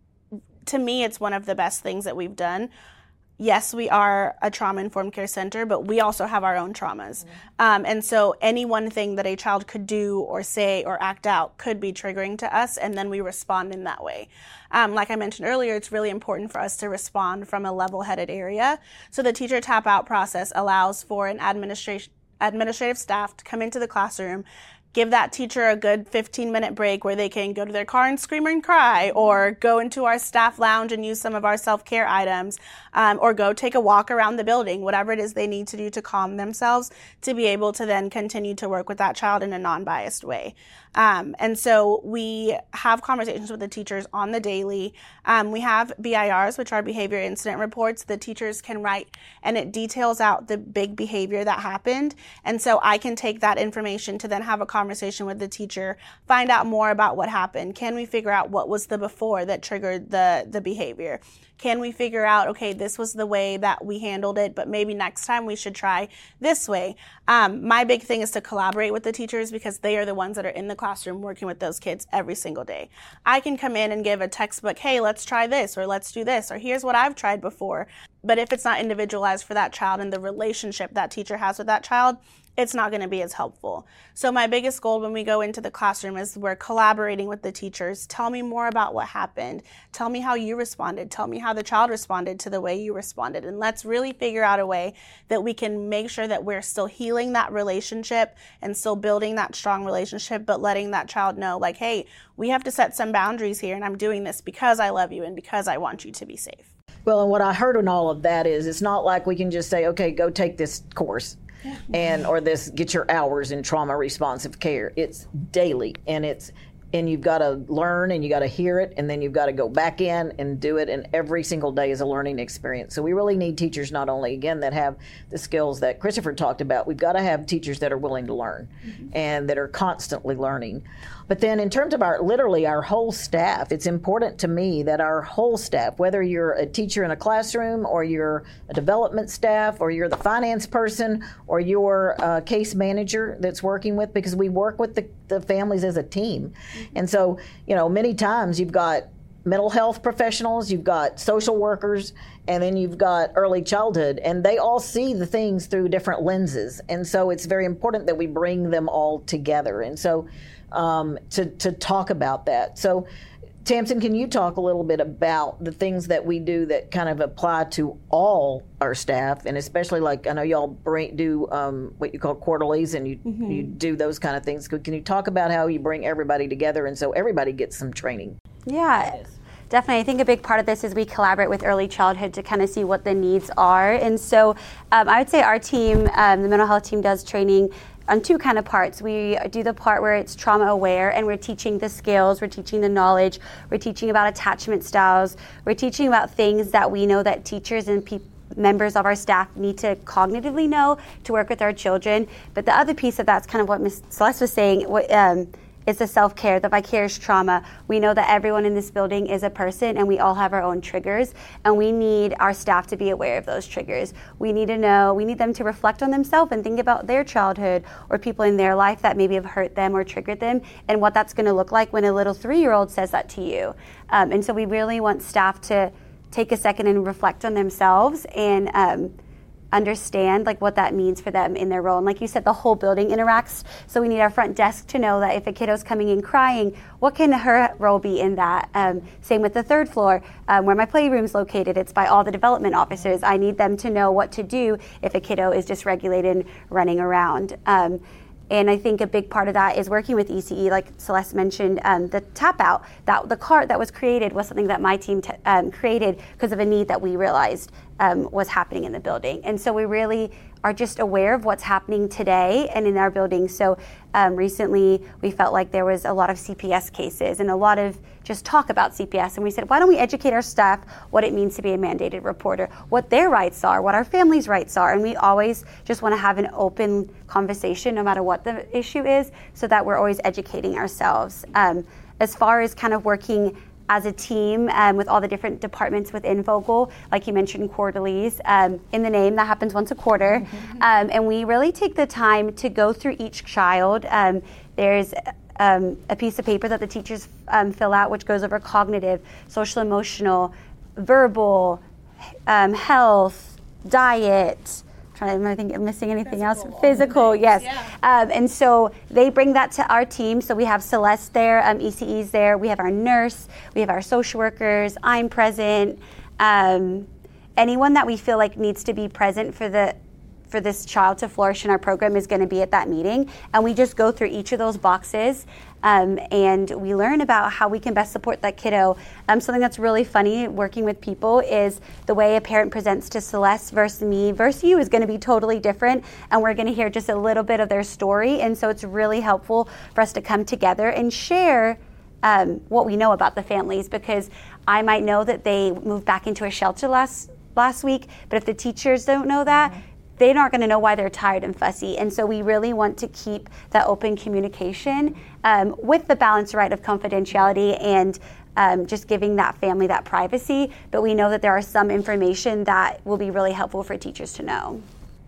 Speaker 4: to me, it's one of the best things that we've done. Yes, we are a trauma-informed care center, but we also have our own traumas. Mm-hmm. Um, and so any one thing that a child could do or say or act out could be triggering to us, and then we respond in that way. Um, like I mentioned earlier, it's really important for us to respond from a level-headed area. So the teacher tap-out process allows for an administration, administrative staff to come into the classroom, give that teacher a good fifteen minute break where they can go to their car and scream and cry, or go into our staff lounge and use some of our self-care items, um, or go take a walk around the building, whatever it is they need to do to calm themselves, to be able to then continue to work with that child in a non-biased way. Um, and so we have conversations with the teachers on the daily. Um, we have B I Rs, which are behavior incident reports. The teachers can write, and it details out the big behavior that happened. And so I can take that information to then have a conversation with the teacher, find out more about what happened. Can we figure out what was the before that triggered the, the behavior? Can we figure out, okay, this was the way that we handled it, but maybe next time we should try this way. Um, my big thing is to collaborate with the teachers, because they are the ones that are in the classroom working with those kids every single day. I can come in and give a textbook, hey, let's try this, or let's do this, or here's what I've tried before. But if it's not individualized for that child and the relationship that teacher has with that child, it's not going to be as helpful. So my biggest goal when we go into the classroom is we're collaborating with the teachers. Tell me more about what happened. Tell me how you responded. Tell me how the child responded to the way you responded. And let's really figure out a way that we can make sure that we're still healing that relationship and still building that strong relationship, but letting that child know, like, hey, we have to set some boundaries here, and I'm doing this because I love you and because I want you to be safe.
Speaker 1: Well, and what I heard in all of that is it's not like we can just say, okay, go take this course. Yeah. And or this get your hours in trauma responsive care. It's daily, and it's and you've got to learn, and you got to hear it, and then you've got to go back in and do it, and every single day is a learning experience. So we really need teachers not only, again, that have the skills that Christopher talked about, we've got to have teachers that are willing to learn, mm-hmm. and that are constantly learning. But then in terms of our, literally our whole staff, it's important to me that our whole staff, whether you're a teacher in a classroom, or you're a development staff, or you're the finance person, or you're a case manager that's working with, because we work with the, the families as a team. Mm-hmm. And so, you know, many times you've got mental health professionals, you've got social workers, and then you've got early childhood, and they all see the things through different lenses. And so it's very important that we bring them all together. And so um, to, to talk about that. So Tamsin, can you talk a little bit about the things that we do that kind of apply to all our staff, and especially, like, I know y'all bring, do um, what you call quarterlies, and you mm-hmm. you do those kind of things. Can you talk about how you bring everybody together and so everybody gets some training?
Speaker 3: Yeah. Definitely. I think a big part of this is we collaborate with early childhood to kind of see what the needs are. And so um, I would say our team, um, the mental health team, does training on two kind of parts. We do the part where it's trauma aware, and we're teaching the skills, we're teaching the knowledge, we're teaching about attachment styles, we're teaching about things that we know that teachers and people, members of our staff, need to cognitively know to work with our children. But the other piece of that's kind of what Miz Celeste was saying, what, um, is the self-care, the vicarious trauma. We know that everyone in this building is a person, and we all have our own triggers, and we need our staff to be aware of those triggers. We need to know, we need them to reflect on themselves and think about their childhood or people in their life that maybe have hurt them or triggered them, and what that's going to look like when a little three-year-old says that to you. Um, and so we really want staff to take a second and reflect on themselves and um, understand like what that means for them in their role. And like you said, the whole building interacts. So we need our front desk to know that if a kiddo's coming in crying, what can her role be in that? Um, same with the third floor, um, where my playroom's located. It's by all the development officers. I need them to know what to do if a kiddo is dysregulated and running around. Um, And I think a big part of that is working with E C E, like Celeste mentioned, um, the tap out, that the cart that was created was something that my team t- um, created because of a need that we realized um, was happening in the building. And so we really are just aware of what's happening today and in our building. So um, recently we felt like there was a lot of C P S cases and a lot of just talk about C P S. And we said, why don't we educate our staff what it means to be a mandated reporter, what their rights are, what our families' rights are. And we always just want to have an open conversation no matter what the issue is, so that we're always educating ourselves. Um, as far as kind of working as a team um, with all the different departments within Vogel, like you mentioned, quarterlies, um, in the name, that happens once a quarter. Mm-hmm. Um, and we really take the time to go through each child. Um, there's um, a piece of paper that the teachers um, fill out, which goes over cognitive, social, emotional, verbal, um, health, diet, Am I think I'm missing anything Physical. else? Physical, yes. Yeah. Um, and so they bring that to our team. So we have Celeste there, um, E C E's there. We have our nurse. We have our social workers. I'm present. Um, anyone that we feel like needs to be present for the for this child to flourish in our program is going to be at that meeting. And we just go through each of those boxes um, and we learn about how we can best support that kiddo. Um, something that's really funny working with people is the way a parent presents to Celeste versus me versus you is going to be totally different. And we're going to hear just a little bit of their story. And so it's really helpful for us to come together and share um, what we know about the families, because I might know that they moved back into a shelter last last week, but if the teachers don't know that, mm-hmm. they're not going to know why they're tired and fussy. And so we really want to keep that open communication um, with the balance, right, of confidentiality and um, just giving that family that privacy. But we know that there are some information that will be really helpful for teachers to know.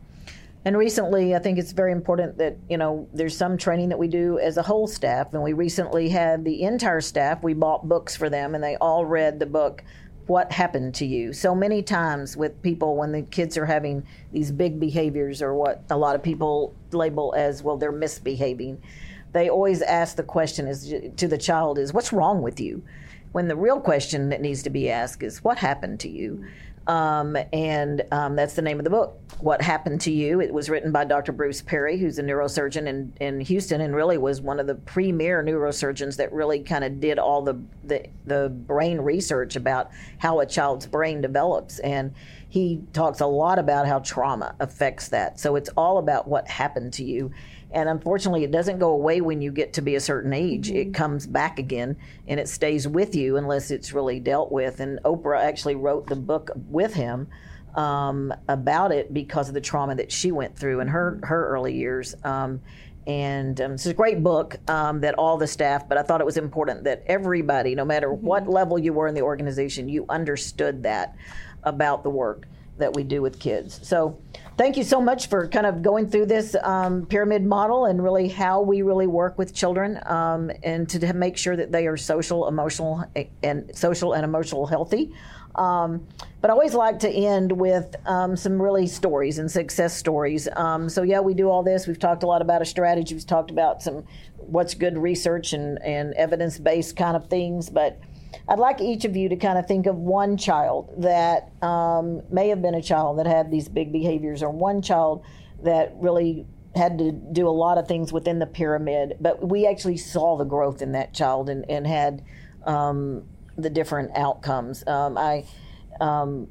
Speaker 1: And recently, I think it's very important that, you know, there's some training that we do as a whole staff. And we recently had the entire staff, we bought books for them, and they all read the book, What Happened to You? So many times with people, when the kids are having these big behaviors, or what a lot of people label as, well, they're misbehaving, they always ask the question is to the child is, what's wrong with you? When the real question that needs to be asked is, what happened to you? Um, and um, that's the name of the book, What Happened to You. It was written by Doctor Bruce Perry, who's a neurosurgeon in, in Houston, and really was one of the premier neurosurgeons that really kind of did all the, the the brain research about how a child's brain develops. And he talks a lot about how trauma affects that. So it's all about what happened to you. And unfortunately, it doesn't go away when you get to be a certain age. Mm-hmm. It comes back again, and it stays with you unless it's really dealt with. And Oprah actually wrote the book with him um, about it because of the trauma that she went through in her, her early years. Um, and um, it's a great book um, that all the staff, but I thought it was important that everybody, no matter mm-hmm. what level you were in the organization, you understood that about the work that we do with kids. So thank you so much for kind of going through this um, pyramid model and really how we really work with children um, and to make sure that they are social, emotional, and social and emotional healthy. Um, but I always like to end with um, some really stories and success stories. Um, so yeah, we do all this. We've talked a lot about a strategy. We've talked about some what's good research and, and evidence-based kind of things, but I'd like each of you to kind of think of one child that um, may have been a child that had these big behaviors, or one child that really had to do a lot of things within the pyramid, but we actually saw the growth in that child and, and had um, the different outcomes. Um, I, um,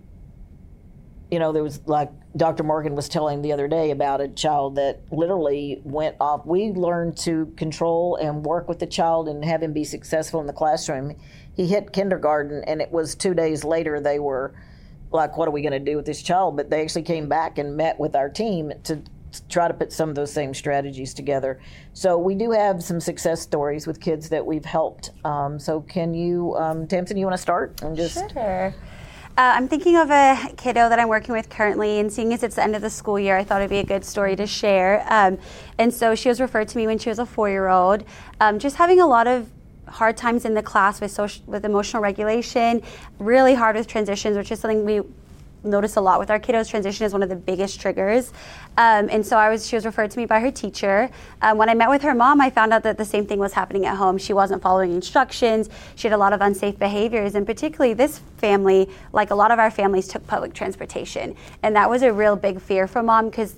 Speaker 1: you know, there was like Doctor Morgan was telling the other day about a child that literally went off. We learned to control and work with the child and have him be successful in the classroom. He hit kindergarten, and it was two days later they were like, what are we going to do with this child? But they actually came back and met with our team to, to try to put some of those same strategies together. So we do have some success stories with kids that we've helped. Um, so can you, um, Tamsin, you want to start? And just
Speaker 3: Sure. Uh, I'm thinking of a kiddo that I'm working with currently, and seeing as it's the end of the school year, I thought it'd be a good story to share. Um, and so she was referred to me when she was a four-year-old, um, just having a lot of hard times in the class with social, with emotional regulation, really hard with transitions, which is something we notice a lot with our kiddos. Transition is one of the biggest triggers. Um, and so I was, she was referred to me by her teacher. Um, when I met with her mom, I found out that the same thing was happening at home. She wasn't following instructions. She had a lot of unsafe behaviors, and particularly this family, like a lot of our families, took public transportation. And that was a real big fear for mom, because th-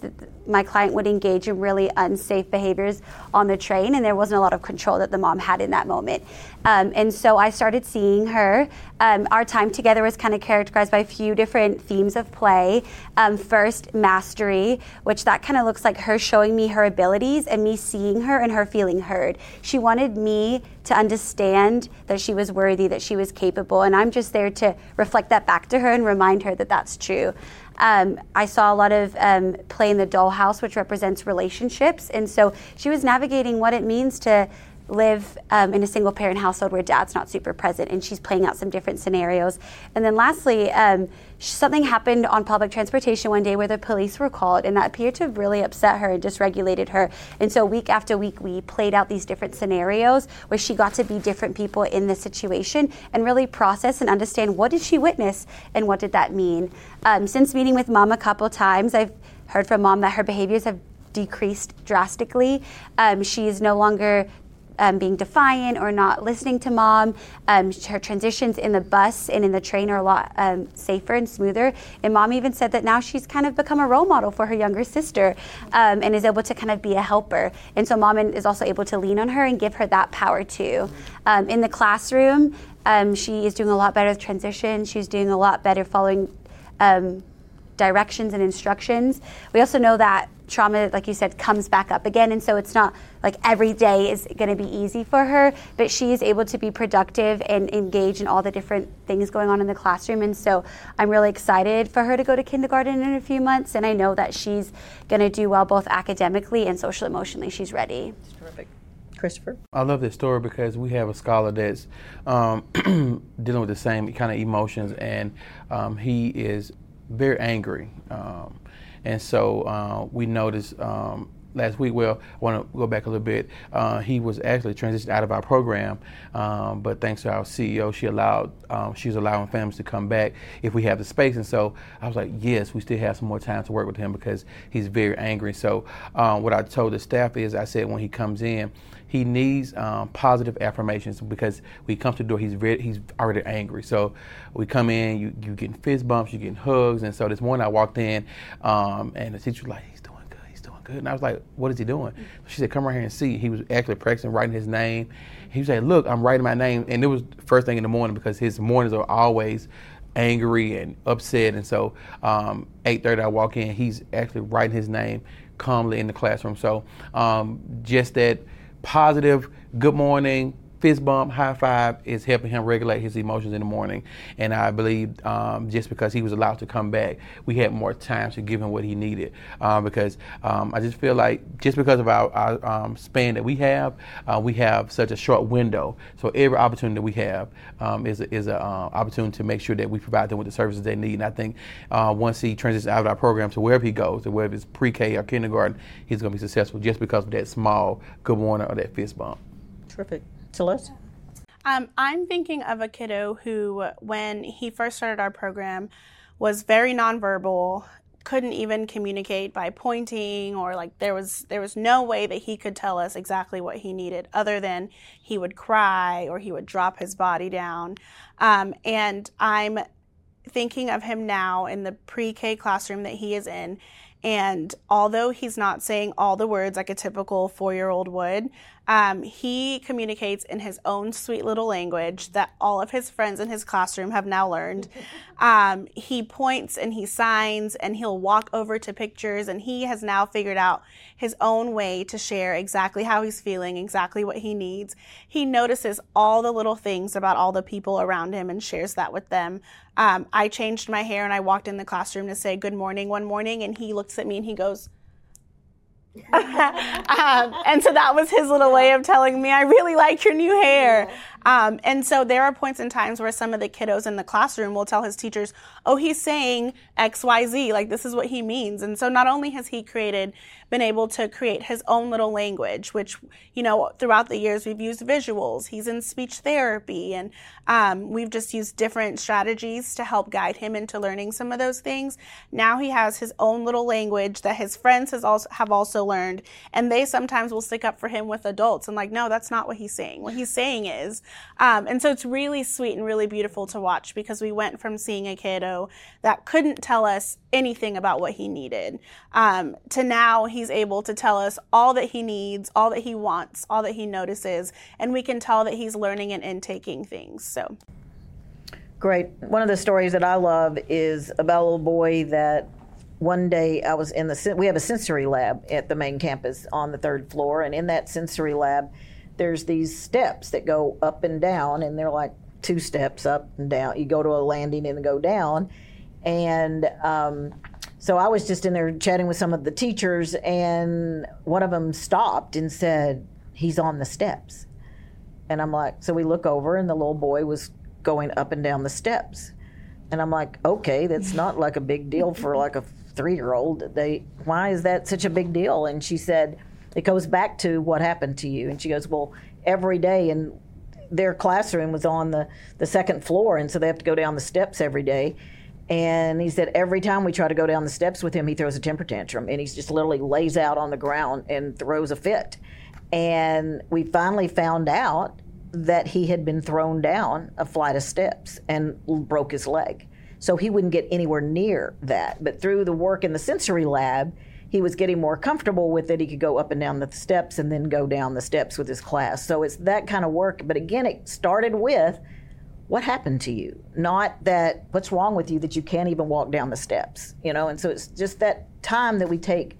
Speaker 3: my client would engage in really unsafe behaviors on the train, and there wasn't a lot of control that the mom had in that moment. Um, and so I started seeing her. Um, our time together was kind of characterized by a few different themes of play. Um, first, mastery, which that kind of looks like her showing me her abilities and me seeing her and her feeling heard. She wanted me to understand that she was worthy, that she was capable, and I'm just there to reflect that back to her and remind her that that's true. Um, I saw a lot of um, play in the dollhouse, which represents relationships, and so she was navigating what it means to live um, in a single parent household where dad's not super present, and she's playing out some different scenarios. And then lastly, um, something happened on public transportation one day where the police were called, and that appeared to have really upset her and dysregulated her. And so week after week, we played out these different scenarios where she got to be different people in the situation and really process and understand, what did she witness and what did that mean? Um, since meeting with mom a couple times, I've heard from mom that her behaviors have decreased drastically. Um, she is no longer Um, being defiant or not listening to mom. Um, her transitions in the bus and in the train are a lot um, safer and smoother. And mom even said that now she's kind of become a role model for her younger sister um, and is able to kind of be a helper. And so mom is also able to lean on her and give her that power too. Um, in the classroom, um, she is doing a lot better with transition. She's doing a lot better following um, directions and instructions. We also know that trauma, like you said, comes back up again, and so it's not like every day is going to be easy for her, but she is able to be productive and engage in all the different things going on in the classroom. And so I'm really excited for her to go to kindergarten in a few months, and I know that she's going to do well both academically and social emotionally. She's ready.
Speaker 1: That's terrific. Christopher?
Speaker 2: I love this story because we have a scholar that's um, dealing with the same kind of emotions, and um, he is very angry. Um, and so uh, we noticed um, last week, well, I want to go back a little bit, uh, he was actually transitioned out of our program, um, but thanks to our C E O, she allowed, um, she was allowing families to come back if we have the space. And so I was like, yes, we still have some more time to work with him because he's very angry. So um, what I told the staff is, I said when he comes in, he needs um, positive affirmations, because when he comes to the door, he's very, he's already angry. So we come in, you you getting fist bumps, you getting hugs, and so this morning I walked in, um, and the teacher was like, he's doing good, he's doing good, and I was like, what is he doing? She said, come right here and see. He was actually practicing writing his name. He was like, look, I'm writing my name, and it was first thing in the morning because his mornings are always angry and upset, and so um, eight thirty I walk in, he's actually writing his name calmly in the classroom. So um, just that positive good morning, fist bump, high five is helping him regulate his emotions in the morning. And I believe um, just because he was allowed to come back, we had more time to give him what he needed. Um, because um, I just feel like just because of our, our um, span that we have, uh, we have such a short window. So every opportunity that we have um, is a, is a uh, opportunity to make sure that we provide them with the services they need. And I think uh, once he transitions out of our program to wherever he goes, to whether it's pre-K or kindergarten, he's going to be successful just because of that small good morning or that fist bump.
Speaker 1: Terrific. Celeste?
Speaker 4: Um, I'm thinking of a kiddo who, when he first started our program, was very nonverbal, couldn't even communicate by pointing, or like there was there was no way that he could tell us exactly what he needed, other than he would cry or he would drop his body down. Um, and I'm thinking of him now in the pre-K classroom that he is in. And although he's not saying all the words like a typical four-year-old would, um, he communicates in his own sweet little language that all of his friends in his classroom have now learned. Um, he points and he signs and he'll walk over to pictures, and he has now figured out his own way to share exactly how he's feeling, exactly what he needs. He notices all the little things about all the people around him and shares that with them. Um, I changed my hair and I walked in the classroom to say good morning one morning, and he looks at me and he goes, um, and so that was his little way of telling me, I really like your new hair. Um, and so there are points in times where some of the kiddos in the classroom will tell his teachers, oh, he's saying X Y Z, like this is what he means. And so not only has he created, been able to create his own little language, which, you know, throughout the years we've used visuals, he's in speech therapy, and um, we've just used different strategies to help guide him into learning some of those things. Now he has his own little language that his friends has also, have also learned, and they sometimes will stick up for him with adults and like, no, that's not what he's saying. What he's saying is, Um, and so it's really sweet and really beautiful to watch, because we went from seeing a kiddo that couldn't tell us anything about what he needed um, to now he's able to tell us all that he needs, all that he wants, all that he notices, and we can tell that he's learning and intaking things. So.
Speaker 1: Great. One of the stories that I love is about a little boy that one day I was in the, we have a sensory lab at the main campus on the third floor, and in that sensory lab, there's these steps that go up and down, and they're like two steps up and down. You go to a landing and go down. And um, so I was just in there chatting with some of the teachers, and one of them stopped and said, "He's on the steps." And I'm like, so we look over, and the little boy was going up and down the steps. And I'm like, okay, that's not like a big deal for like a three-year-old. They, why is that such a big deal? And she said, it goes back to what happened to you. And she goes, well, every day, and their classroom was on the, the second floor, and so they have to go down the steps every day. And he said, every time we try to go down the steps with him, he throws a temper tantrum, and he just literally lays out on the ground and throws a fit. And we finally found out that he had been thrown down a flight of steps and broke his leg. So he wouldn't get anywhere near that. But through the work in the sensory lab, he was getting more comfortable with it. He could go up and down the steps and then go down the steps with his class. So it's that kind of work. But again, it started with, what happened to you? Not that, what's wrong with you that you can't even walk down the steps, you know? And so it's just that time that we take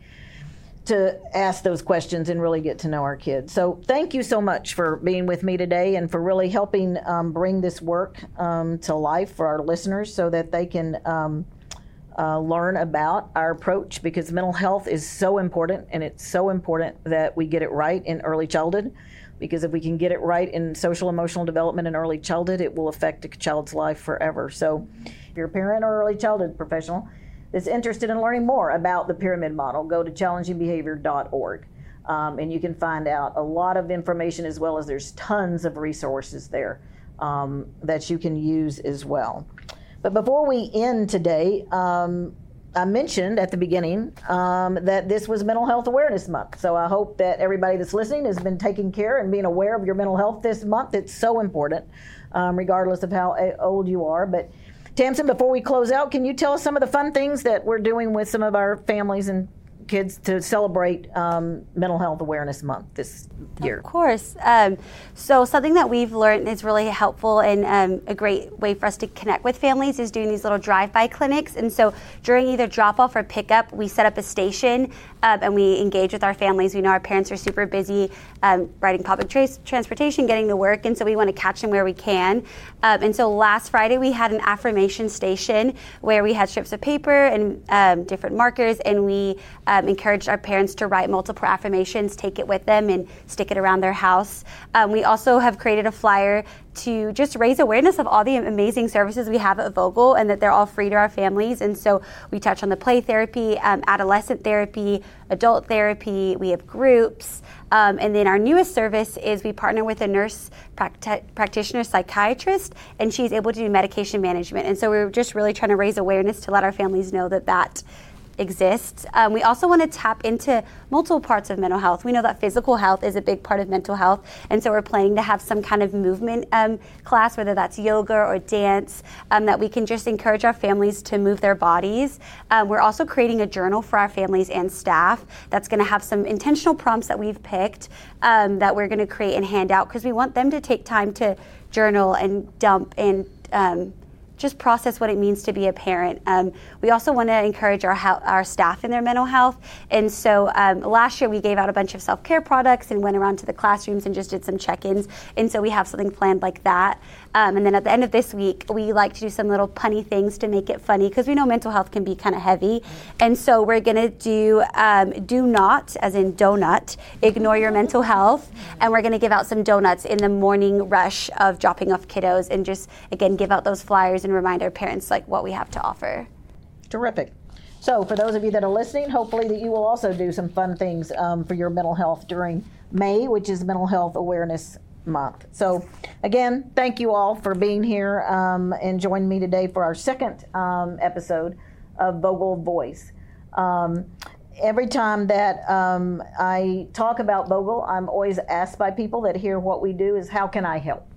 Speaker 1: to ask those questions and really get to know our kids. So thank you so much for being with me today and for really helping um, bring this work um, to life for our listeners so that they can um, uh, learn about our approach, because mental health is so important, and it's so important that we get it right in early childhood, because if we can get it right in social emotional development in early childhood, it will affect a child's life forever. So if you're a parent or early childhood professional that's interested in learning more about the pyramid model, go to challenging behavior dot org. Um, and you can find out a lot of information, as well as there's tons of resources there um, that you can use as well. But before we end today, um, I mentioned at the beginning um, that this was Mental Health Awareness Month. So I hope that everybody that's listening has been taking care and being aware of your mental health this month. It's so important, um, regardless of how old you are. But Tamsin, before we close out, can you tell us some of the fun things that we're doing with some of our families and kids to celebrate um, Mental Health Awareness Month this year?
Speaker 3: Of course. Um, so something that we've learned is really helpful and um, a great way for us to connect with families is doing these little drive-by clinics. And so during either drop-off or pickup, we set up a station um, and we engage with our families. We know our parents are super busy um, riding public tra- transportation, getting to work, and so we want to catch them where we can. Um, and so last Friday, we had an affirmation station where we had strips of paper and um, different markers, and we Um, encouraged our parents to write multiple affirmations, take it with them, and stick it around their house. Um, we also have created a flyer to just raise awareness of all the amazing services we have at Vogel and that they're all free to our families. And so we touch on the play therapy, um, adolescent therapy, adult therapy, we have groups. Um, and then our newest service is we partner with a nurse practi- practitioner psychiatrist, and she's able to do medication management. And so we're just really trying to raise awareness to let our families know that that exists. Um, we also want to tap into multiple parts of mental health. We know that physical health is a big part of mental health, and so we're planning to have some kind of movement um, class, whether that's yoga or dance, um, that we can just encourage our families to move their bodies. Um, we're also creating a journal for our families and staff that's going to have some intentional prompts that we've picked um, that we're going to create and hand out, because we want them to take time to journal and dump and um, just process what it means to be a parent. Um, we also want to encourage our our staff in their mental health. And so um, last year we gave out a bunch of self-care products and went around to the classrooms and just did some check-ins. And so we have something planned like that. Um, and then at the end of this week, we like to do some little punny things to make it funny, because we know mental health can be kind of heavy. And so we're going to do um, do not, as in donut, ignore your mental health. And we're going to give out some donuts in the morning rush of dropping off kiddos, and just, again, give out those flyers and remind our parents like what we have to offer.
Speaker 1: Terrific. So for those of you that are listening, hopefully that you will also do some fun things um, for your mental health during May, which is Mental Health Awareness Month. So again, thank you all for being here um, and joining me today for our second um, episode of Vogel Voice. Um, every time that um, I talk about Vogel, I'm always asked by people that hear what we do is, how can I help?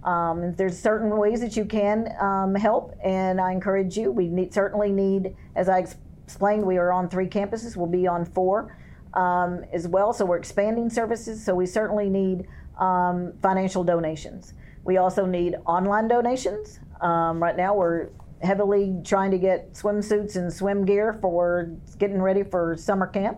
Speaker 1: Um, there's certain ways that you can um, help, and I encourage you. We need, certainly need, as I ex- explained, we are on three campuses. We'll be on four um, as well, so we're expanding services, so we certainly need um, financial donations. We also need online donations. Um, right now we're heavily trying to get swimsuits and swim gear for getting ready for summer camp.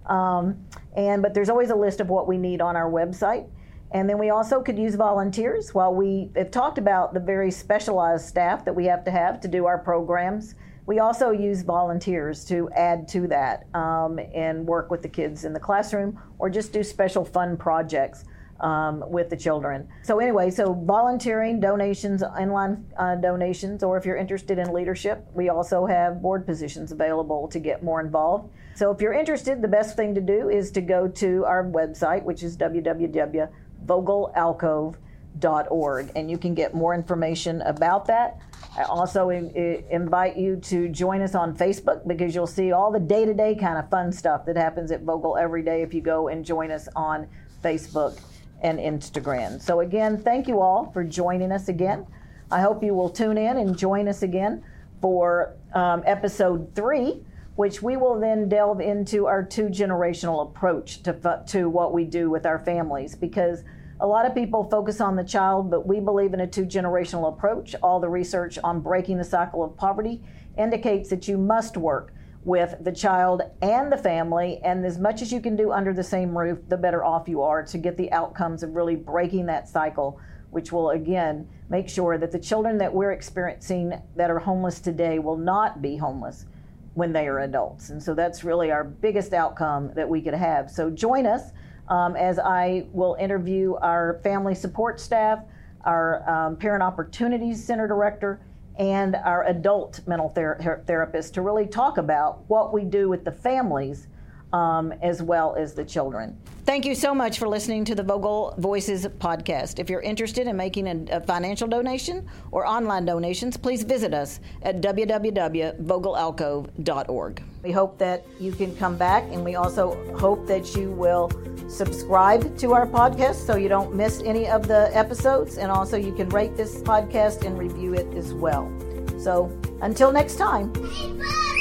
Speaker 1: Um, and but there's always a list of what we need on our website. And then we also could use volunteers. While we have talked about the very specialized staff that we have to have to do our programs, we also use volunteers to add to that um, and work with the kids in the classroom or just do special fun projects um, with the children. So anyway, so volunteering, donations, online uh, donations, or if you're interested in leadership, we also have board positions available to get more involved. So if you're interested, the best thing to do is to go to our website, which is w w w dot vogel alcove dot org, and you can get more information about that. I also in, in, invite you to join us on Facebook, because you'll see all the day-to-day kind of fun stuff that happens at Vogel every day if you go and join us on Facebook and Instagram. So again, thank you all for joining us again. I hope you will tune in and join us again for um, episode three, which we will then delve into our two-generational approach to, to what we do with our families, because a lot of people focus on the child, but we believe in a two-generational approach. All the research on breaking the cycle of poverty indicates that you must work with the child and the family, and as much as you can do under the same roof, the better off you are to get the outcomes of really breaking that cycle, which will, again, make sure that the children that we're experiencing that are homeless today will not be homeless when they are adults. And so that's really our biggest outcome that we could have. So join us um, as I will interview our family support staff, our um, Parent Opportunities Center Director, and our adult mental ther- therapist to really talk about what we do with the families um, as well as the children. Thank you so much for listening to the Vogel Voices podcast. If you're interested in making a, a financial donation or online donations, please visit us at w w w dot vogel alcove dot org. We hope that you can come back, and we also hope that you will subscribe to our podcast so you don't miss any of the episodes, and also you can rate this podcast and review it as well. So until next time.